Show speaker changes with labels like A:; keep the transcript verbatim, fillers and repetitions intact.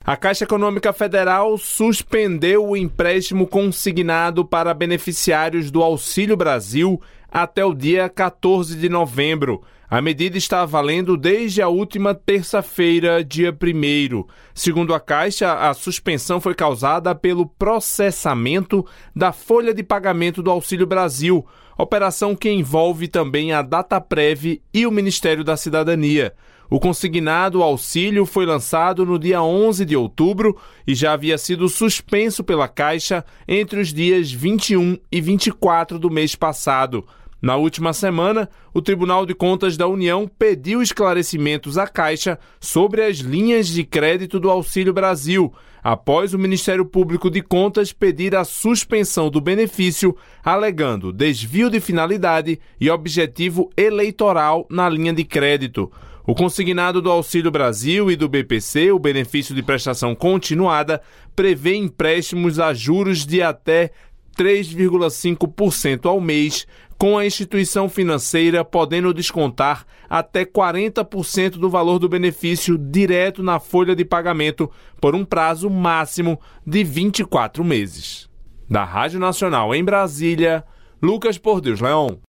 A: A Caixa Econômica Federal suspendeu o empréstimo consignado para beneficiários do Auxílio Brasil até o dia quatorze de novembro. A medida está valendo desde a última terça-feira, dia primeiro. Segundo a Caixa, a suspensão foi causada pelo processamento da folha de pagamento do Auxílio Brasil, operação que envolve também a Dataprev e o Ministério da Cidadania. O consignado auxílio foi lançado no dia onze de outubro e já havia sido suspenso pela Caixa entre os dias vinte e um e vinte e quatro do mês passado. Na última semana, o Tribunal de Contas da União pediu esclarecimentos à Caixa sobre as linhas de crédito do Auxílio Brasil, após o Ministério Público de Contas pedir a suspensão do benefício, alegando desvio de finalidade e objetivo eleitoral na linha de crédito. O consignado do Auxílio Brasil e do B P C, o benefício de prestação continuada, prevê empréstimos a juros de até três vírgula cinco por cento ao mês, com a instituição financeira podendo descontar até quarenta por cento do valor do benefício direto na folha de pagamento por um prazo máximo de vinte e quatro meses. Da Rádio Nacional em Brasília, Lucas Por Deus Leão.